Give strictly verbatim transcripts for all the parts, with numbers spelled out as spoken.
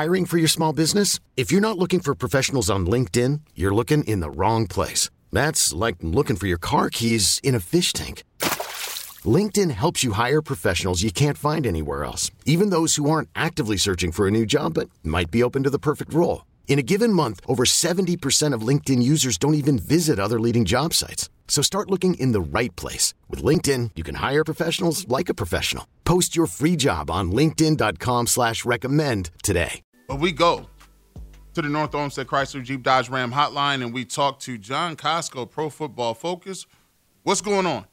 Hiring for your small business? If you're not looking for professionals on LinkedIn, you're looking in the wrong place. That's like looking for your car keys in a fish tank. LinkedIn helps you hire professionals you can't find anywhere else, even those who aren't actively searching for a new job but might be open to the perfect role. In a given month, over seventy percent of LinkedIn users don't even visit other leading job sites. So start looking in the right place. With LinkedIn, you can hire professionals like a professional. Post your free job on linkedin.com slash recommend today. But we go to the North Olmsted Chrysler Jeep Dodge Ram hotline, and we talk to John Costco, Pro Football Focus. What's going on?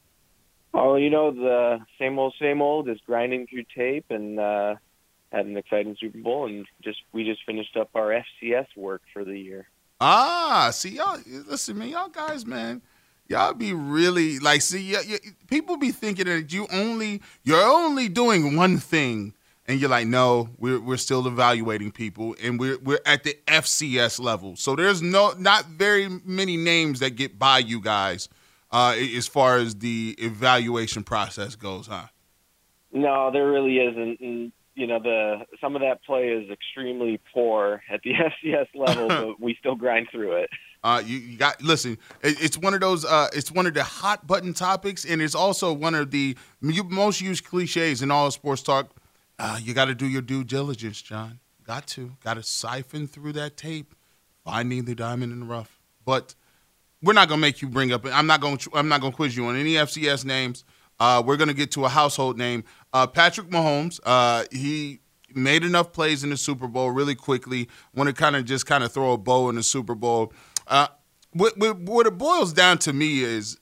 Oh, you know, the same old, same old is grinding through tape and uh, had an exciting Super Bowl, and just we just finished up our F C S work for the year. Ah, see, y'all, listen, man, y'all guys, man, y'all be really, like, see, y- y- people be thinking that you only, you're only doing one thing, and you're like, no, we're we're still evaluating people, and we're we're at the F C S level. So there's no, not very many names that get by you guys. Uh, as far as the evaluation process goes, huh? No, there really isn't. And, you know, the some of that play is extremely poor at the F C S level, but we still grind through it. Uh, you, you got listen. It, it's one of those. Uh, it's one of the hot button topics, and it's also one of the most used cliches in all of sports talk. Uh, you got to do your due diligence, John. Got to, got to siphon through that tape, finding the diamond in the rough. But we're not gonna make you bring up. I'm not gonna. I'm not gonna quiz you on any F C S names. Uh, we're gonna get to a household name. Uh, Patrick Mahomes. Uh, he made enough plays in the Super Bowl really quickly. Want to kind of just kind of throw a bow in the Super Bowl. Uh, what, what, what it boils down to me is,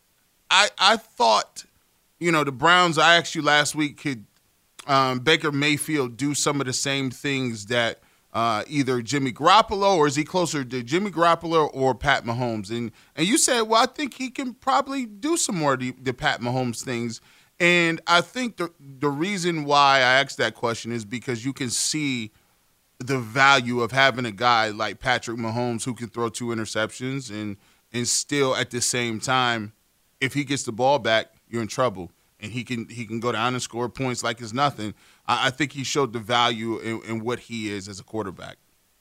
I I thought, you know, the Browns. I asked you last week, could um, Baker Mayfield do some of the same things that Uh, either Jimmy Garoppolo, or is he closer to Jimmy Garoppolo or Pat Mahomes? And and you said, well, I think he can probably do some more of the, the Pat Mahomes things. And I think the the reason why I asked that question is because you can see the value of having a guy like Patrick Mahomes who can throw two interceptions and and still at the same time, if he gets the ball back, you're in trouble. And he can he can go down and score points like it's nothing. I, I think he showed the value in, in what he is as a quarterback.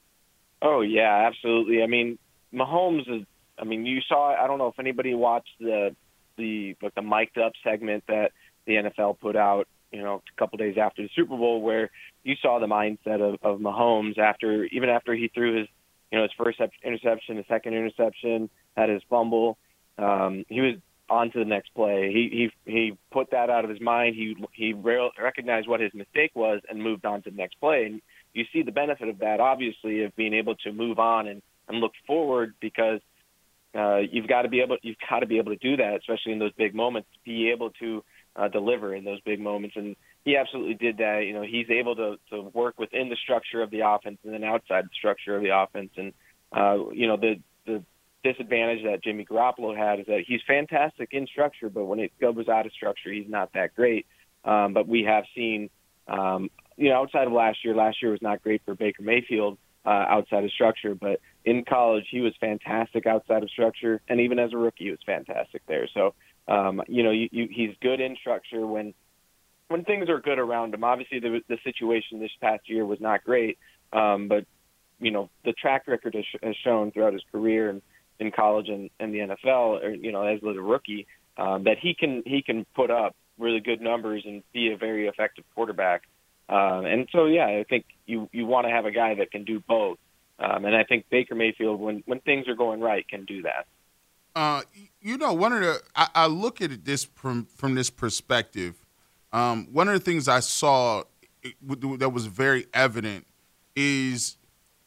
Oh yeah, absolutely. I mean, Mahomes is. I mean, you saw. I don't know if anybody watched the the like the mic'd up segment that the N F L put out. You know, a couple days after the Super Bowl, where you saw the mindset of, of Mahomes after even after he threw his you know his first interception, his second interception, had his fumble. Um, he was on to the next play. He he he put that out of his mind. He he recognized what his mistake was and moved on to the next play. And you see the benefit of that, obviously, of being able to move on and, and look forward, because uh, you've got to be able you've got to be able to do that, especially in those big moments. Be able to uh, deliver in those big moments, and he absolutely did that. You know, he's able to to work within the structure of the offense and then outside the structure of the offense. And uh, you know the the disadvantage that Jimmy Garoppolo had is that he's fantastic in structure, but when it goes out of structure, he's not that great. Um, but we have seen, um, you know, outside of last year, last year was not great for Baker Mayfield uh, outside of structure, but in college, he was fantastic outside of structure. And even as a rookie, he was fantastic there. So, um, you know, you, you, he's good in structure when, when things are good around him. Obviously the, the situation this past year was not great. Um, but, you know, the track record has, has shown throughout his career and, in college and, and the N F L, or, you know, as a rookie, um, that he can he can put up really good numbers and be a very effective quarterback. Um, and so, yeah, I think you, you want to have a guy that can do both. Um, and I think Baker Mayfield, when, when things are going right, can do that. Uh, you know, one of the I, I look at it this from from this perspective. Um, one of the things I saw that was very evident is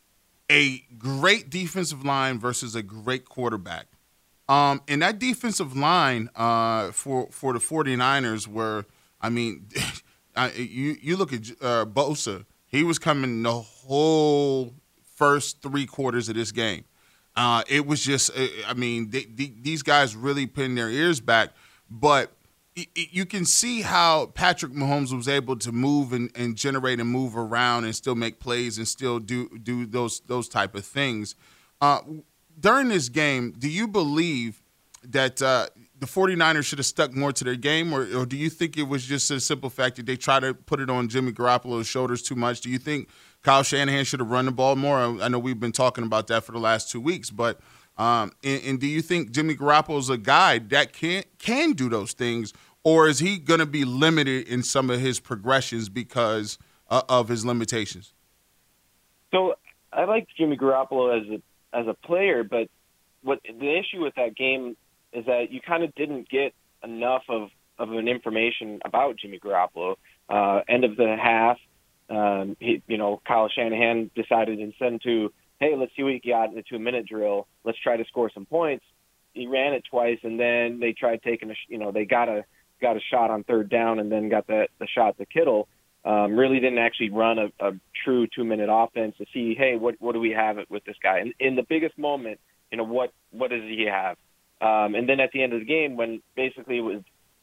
a great defensive line versus a great quarterback. Um, and that defensive line uh, for for the 49ers were, I mean, I, you you look at uh, Bosa, he was coming the whole first three quarters of this game. Uh, it was just, I mean, they, they, these guys really putting their ears back. But it, it, you can see how Patrick Mahomes was able to move and, and generate and move around and still make plays and still do do those those type of things. Uh, during this game, do you believe that uh, the 49ers should have stuck more to their game, or, or do you think it was just a simple fact that they try to put it on Jimmy Garoppolo's shoulders too much? Do you think Kyle Shanahan should have run the ball more. I, I know we've been talking about that for the last two weeks, but um, and, and do you think Jimmy Garoppolo is a guy that can can do those things, or is he going to be limited in some of his progressions because uh, of his limitations? So I like Jimmy Garoppolo as a as a player, but what the issue with that game is that you kind of didn't get enough of, of an information about Jimmy Garoppolo. Uh, end of the half, um, he, you know, Kyle Shanahan decided instead to, hey, let's see what you got in the two-minute drill. Let's try to score some points. He ran it twice, and then they tried taking a, you know, they got a got a shot on third down, and then got the the shot to Kittle. Um, really didn't actually run a, a true two-minute offense to see, hey, what what do we have with this guy? And in the biggest moment, you know, what what does he have? Um, and then at the end of the game, when basically it was,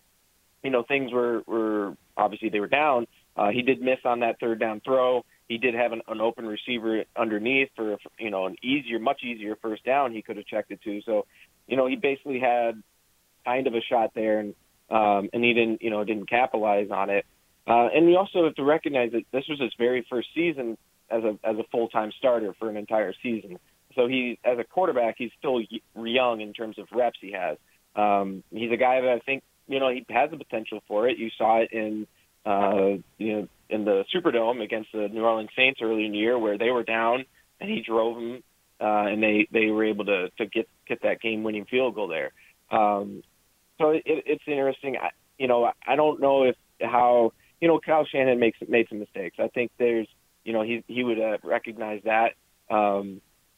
you know, things were, were obviously they were down, uh, he did miss on that third down throw. He did have an, an open receiver underneath for, you know, an easier, much easier first down he could have checked it to. So, you know, he basically had kind of a shot there, and um, and he didn't, you know, didn't capitalize on it. Uh, and you also have to recognize that this was his very first season as a as a full-time starter for an entire season. So he, as a quarterback, he's still young in terms of reps he has. Um, he's a guy that I think, you know, he has the potential for it. You saw it in, uh, you know, in the Superdome against the New Orleans Saints early in the year where they were down and he drove them, uh, and they, they were able to, to get, get that game-winning field goal there. Um, so it, it's interesting. I, you know, I don't know if how, you know, Kyle Shanahan makes made some mistakes. I think there's, you know, he he would uh, recognize that. Um,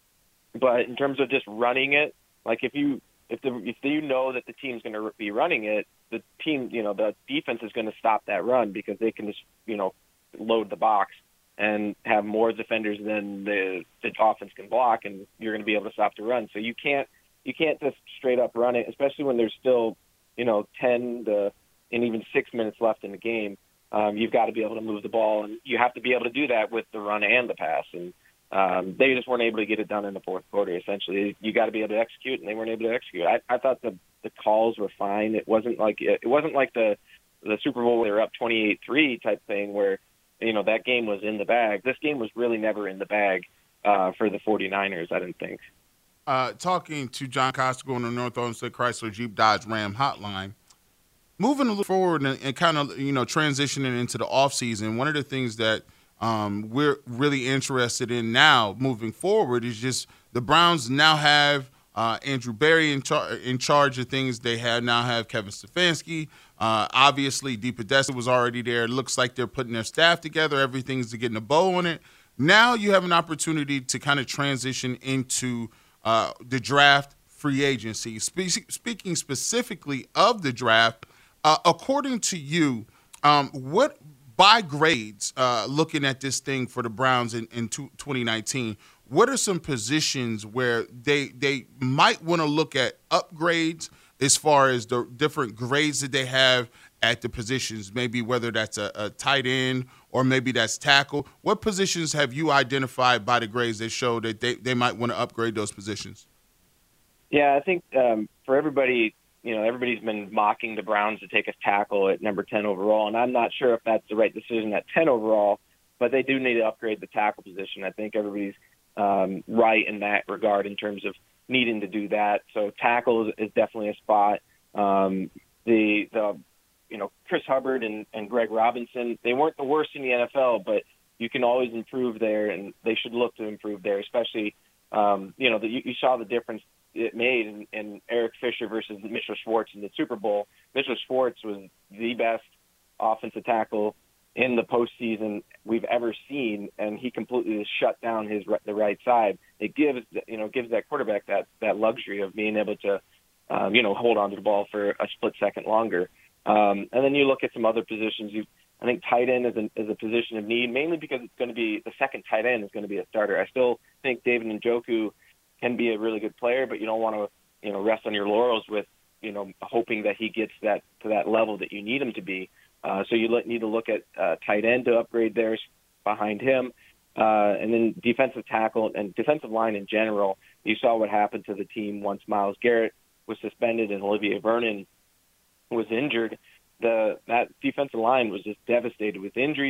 but in terms of just running it, like if you if the if you know that the team's going to be running it, the team, you know, the defense is going to stop that run because they can just, you know, load the box and have more defenders than the, the offense can block, and you're going to be able to stop the run. So you can't you can't just straight up run it, especially when there's still, you know, ten to and even six minutes left in the game. Um, you've got to be able to move the ball, and you have to be able to do that with the run and the pass. And um, they just weren't able to get it done in the fourth quarter. Essentially, you got to be able to execute, and they weren't able to execute. I, I thought the the calls were fine. It wasn't like it wasn't like the the Super Bowl where they were up twenty-eight three type thing where, you know, that game was in the bag. This game was really never in the bag uh, for the 49ers, I didn't think. Uh, talking to John Costigan on the North Olmsted Chrysler Jeep Dodge Ram hotline. Moving a little forward and, and kind of, you know, transitioning into the offseason, one of the things that um, we're really interested in now moving forward is just the Browns now have uh, Andrew Berry in, char- in charge of things. They have now have Kevin Stefanski. Uh, obviously, Dee Podesta was already there. It looks like they're putting their staff together. Everything's getting a bow on it. Now you have an opportunity to kind of transition into uh, the draft, free agency. Spe- speaking specifically of the draft, Uh, according to you, um, what by grades, uh, looking at this thing for the Browns in, in twenty nineteen, what are some positions where they they might want to look at upgrades as far as the different grades that they have at the positions, maybe whether that's a, a tight end or maybe that's tackle? What positions have you identified by the grades that show that they, they might want to upgrade those positions? Yeah, I think um, for everybody – you know, everybody's been mocking the Browns to take a tackle at number ten overall, and I'm not sure if that's the right decision at ten overall, but they do need to upgrade the tackle position. I think everybody's um, right in that regard in terms of needing to do that. So tackle is, is definitely a spot. Um, the, the, you know, Chris Hubbard and, and Greg Robinson, they weren't the worst in the N F L, but you can always improve there, and they should look to improve there, especially, um, you know, the, you, you saw the difference it made in, in Eric Fisher versus Mitchell Schwartz in the Super Bowl. Mitchell Schwartz was the best offensive tackle in the postseason we've ever seen, and he completely just shut down his the right side. It gives you know gives that quarterback that that luxury of being able to um, you know hold on to the ball for a split second longer. Um, and then you look at some other positions. You I think tight end is a, is a position of need, mainly because it's going to be the second tight end is going to be a starter. I still think David Njoku can be a really good player, but you don't want to, you know, rest on your laurels with, you know, hoping that he gets that to that level that you need him to be. Uh, so you need to look at uh, tight end to upgrade theirs behind him, uh, and then defensive tackle and defensive line in general. You saw what happened to the team once Myles Garrett was suspended and Olivier Vernon was injured. The that defensive line was just devastated with injuries.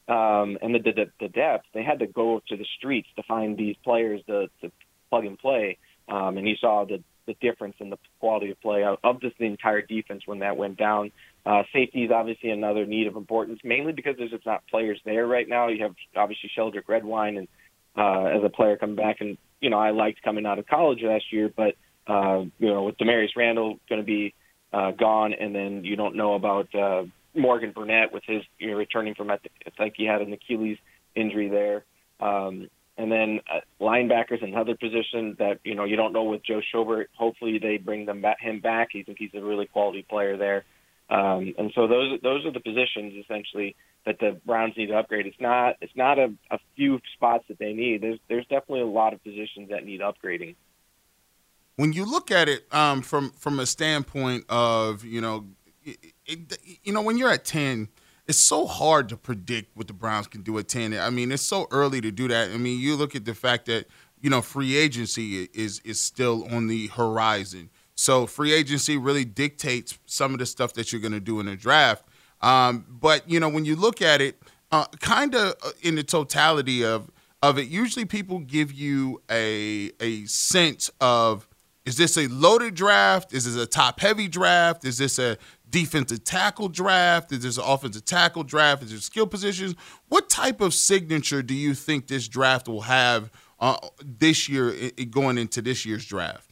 um, and the, the the depth, they had to go to the streets to find these players to, to plug and play. Um, and you saw the, the difference in the quality of play of, of just the entire defense when that went down. Uh, safety is obviously another need of importance, mainly because there's just not players there right now. You have obviously Sheldrick Redwine and uh, as a player coming back, and you know I liked coming out of college last year, but uh, you know with Demarius Randall going to be uh, gone, and then you don't know about uh, Morgan Burnett with his you know, returning from, I think he had an Achilles injury there. Um, and then uh, linebackers, another position that, you know, you don't know with Joe Schobert. Hopefully they bring them back, him back. He think he's a really quality player there. Um, and so those those are the positions essentially that the Browns need to upgrade. It's not it's not a, a few spots that they need. There's there's definitely a lot of positions that need upgrading. When you look at it um, from from a standpoint of, you know, it, it, you know, when you're at ten, it's so hard to predict what the Browns can do at ten. I mean, it's so early to do that. I mean, you look at the fact that, you know, free agency is is still on the horizon. So free agency really dictates some of the stuff that you're going to do in the draft. Um, but, you know, when you look at it, uh, kind of in the totality of of it, usually people give you a a sense of, is this a loaded draft? Is this a top-heavy draft? Is this a defensive tackle draft? Is this an offensive tackle draft? Is there skill positions? What type of signature do you think this draft will have uh, this year, it, going into this year's draft?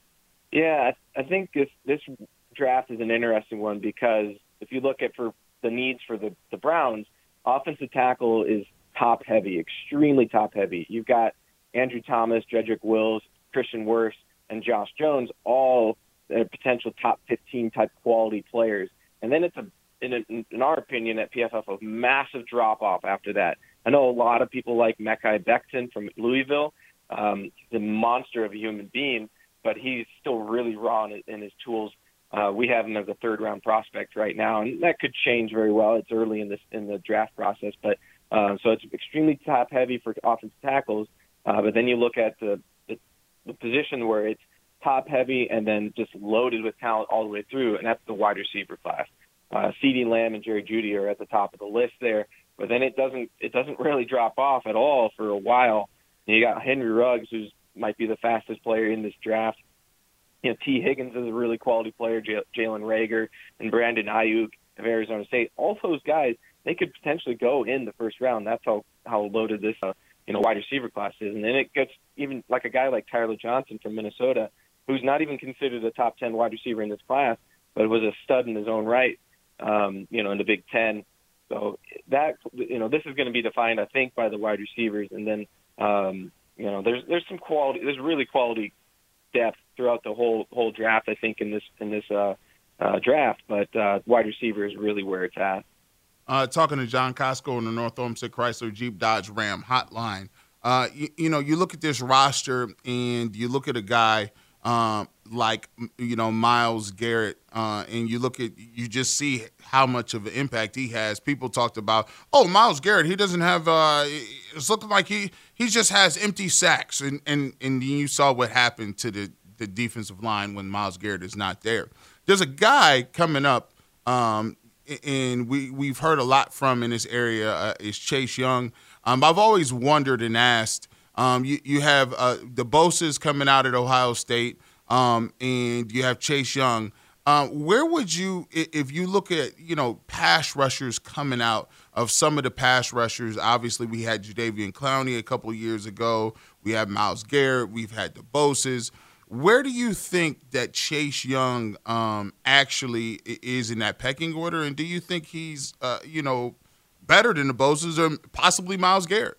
Yeah, I think this this draft is an interesting one because if you look at for the needs for the, the Browns, offensive tackle is top-heavy, extremely top-heavy. You've got Andrew Thomas, Jedrick Wills, Christian Wirfs, and Josh Jones, all uh, potential top fifteen type quality players. And then it's, a, in, in our opinion, at P F F, a massive drop-off after that. I know a lot of people like Mekhi Becton from Louisville. Um, he's a monster of a human being, but he's still really raw in, in his tools. Uh, we have him as a third-round prospect right now, and that could change very well. It's early in this in the draft process, but uh, so it's extremely top-heavy for offensive tackles. Uh, but then you look at the, the the position where it's top-heavy and then just loaded with talent all the way through, and that's the wide receiver class. Uh, CeeDee Lamb and Jerry Jeudy are at the top of the list there, but then it doesn't it doesn't really drop off at all for a while. And you got Henry Ruggs, who's might be the fastest player in this draft. You know, T. Higgins is a really quality player, J- Jalen Reagor and Brandon Ayuk of Arizona State. All those guys, they could potentially go in the first round. That's how, how loaded this uh, you know wide receiver class is. And then it gets even like a guy like Tyler Johnson from Minnesota, who's not even considered a top ten wide receiver in this class, but was a stud in his own right, um, you know, in the Big Ten. So that, you know, this is going to be defined, I think, by the wide receivers. And then, um, you know, there's there's some quality, there's really quality depth throughout the whole whole draft, I think, in this in this uh, uh, draft. But uh, wide receiver is really where it's at. Uh, talking to John Costco on the North Olmsted Chrysler Jeep Dodge Ram hotline. Uh, you, you know, you look at this roster and you look at a guy um, like, you know, Myles Garrett, uh, and you look at, you just see how much of an impact he has. People talked about, oh, Myles Garrett, he doesn't have, uh, it's looking like he, he just has empty sacks. And, and, and you saw what happened to the, the defensive line when Myles Garrett is not there. There's a guy coming up, um, and we, we've heard a lot from in this area, uh, is Chase Young. Um, I've always wondered and asked, um, you, you have uh, the Bosa's coming out at Ohio State, um, and you have Chase Young. Uh, where would you, if you look at, you know, pass rushers coming out of some of the pass rushers, obviously we had Jadeveon Clowney a couple of years ago. We have Myles Garrett. We've had the Bosa's. Where do you think that Chase Young um, actually is in that pecking order? And do you think he's, uh, you know, better than the Bosa's or possibly Myles Garrett?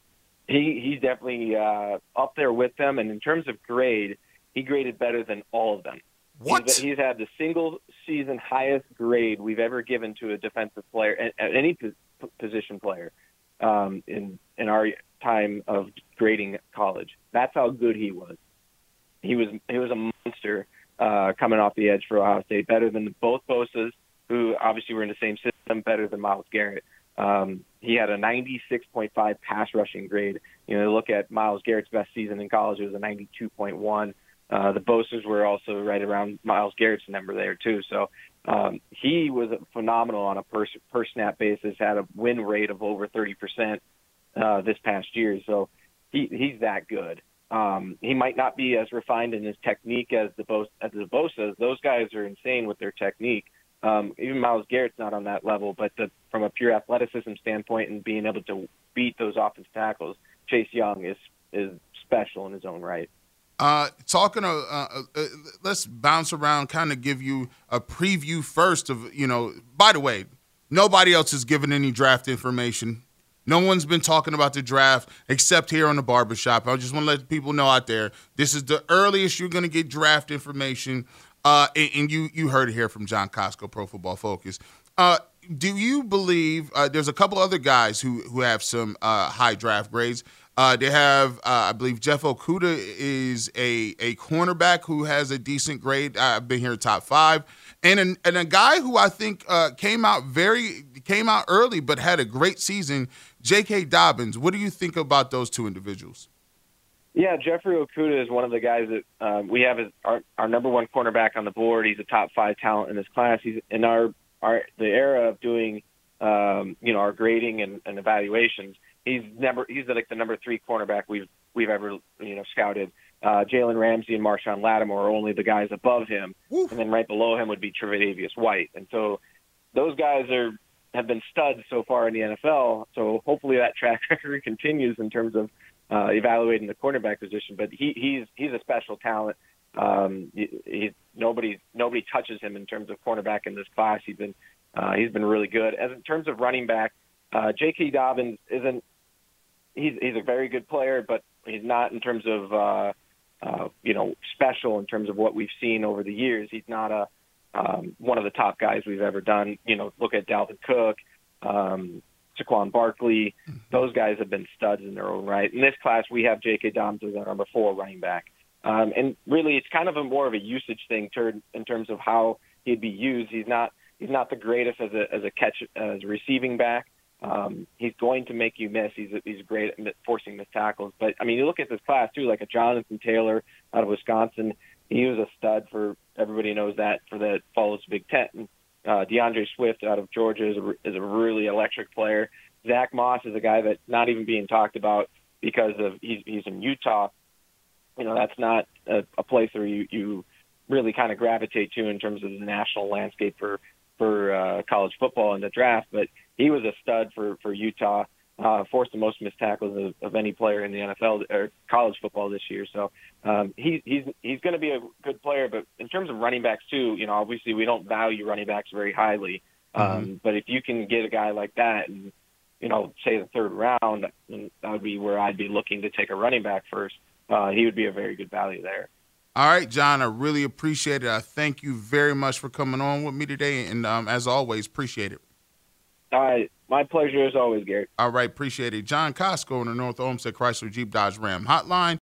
He he's definitely uh, up there with them. And in terms of grade, he graded better than all of them. What? He's, he's had the single season highest grade we've ever given to a defensive player, any position player, um, in in our time of grading college. That's how good he was. He was he was a monster uh, coming off the edge for Ohio State, better than both Bosa's, who obviously were in the same system, better than Myles Garrett. Um, he had a ninety-six point five pass rushing grade. You know, look at Myles Garrett's best season in college; it was a ninety-two point one. Uh, the Bosa's were also right around Myles Garrett's number there too. So um, he was phenomenal on a per, per snap basis, had a win rate of over thirty percent uh, this past year. So he, he's that good. Um, he might not be as refined in his technique as the Bosa, as the Bosa's. Those guys are insane with their technique. Um, even Myles Garrett's not on that level, but the, from a pure athleticism standpoint and being able to beat those offensive tackles, Chase Young is is special in his own right. Uh, talking, uh, uh, uh, let's bounce around, kind of give you a preview first of, you know, by the way, nobody else has given any draft information. No one's been talking about the draft except here on the Barbershop. I just want to let people know out there, this is the earliest you're going to get draft information, uh, and, and you you heard it here from John Costco, Pro Football Focus. Uh, do you believe uh, there's a couple other guys who, who have some uh, high draft grades? Uh, they have, uh, I believe, Jeff Okudah is a, a cornerback who has a decent grade. I've been here top five, and an, and a guy who I think uh, came out very came out early but had a great season, J K. Dobbins. What do you think about those two individuals? Yeah, Jeffrey Okudah is one of the guys that uh, we have as our, our number one cornerback on the board. He's a top five talent in his class. He's in our our the era of doing um, you know our grading and, and evaluations. He's never he's like the number three cornerback we've we've ever you know scouted. Uh, Jalen Ramsey and Marshawn Lattimore are only the guys above him, Oof. and then right below him would be Tre'Davious White. And so those guys are have been studs so far in the N F L. So hopefully that track record continues in terms of uh, evaluating the cornerback position. But he he's he's a special talent. Um, he, he, nobody nobody touches him in terms of cornerback in this class. He's been uh, he's been really good. As in terms of running back, uh, J K. Dobbins isn't. He's he's a very good player, but he's not in terms of uh, uh, you know special in terms of what we've seen over the years. He's not a um, one of the top guys we've ever done. You know, look at Dalvin Cook, um, Saquon Barkley. Those guys have been studs in their own right. In this class, we have J K. Dobbins as our number four running back, um, and really, it's kind of a more of a usage thing ter- in terms of how he'd be used. He's not he's not the greatest as a as a catch as a receiving back. Um, he's going to make you miss. He's he's great at forcing missed tackles. But, I mean, you look at this class, too, like a Jonathan Taylor out of Wisconsin. He was a stud for everybody knows that for the follows Big Ten. Uh, DeAndre Swift out of Georgia is a, is a really electric player. Zach Moss is a guy that's not even being talked about because of he's, he's in Utah. You know, that's not a, a place where you, you really kind of gravitate to in terms of the national landscape for, for uh, college football in the draft. But he was a stud for, for Utah, uh, forced the most missed tackles of, of any player in the N F L or college football this year. So um, he, he's he's going to be a good player. But in terms of running backs, too, you know, obviously we don't value running backs very highly. Um, mm-hmm. But if you can get a guy like that and, you know, say the third round, that would be where I'd be looking to take a running back first. Uh, he would be a very good value there. All right, John, I really appreciate it. I thank you very much for coming on with me today. And um, as always, appreciate it. All right. My pleasure as always, Gary. All right. Appreciate it. John Costco on the North Olmsted Chrysler Jeep Dodge Ram Hotline.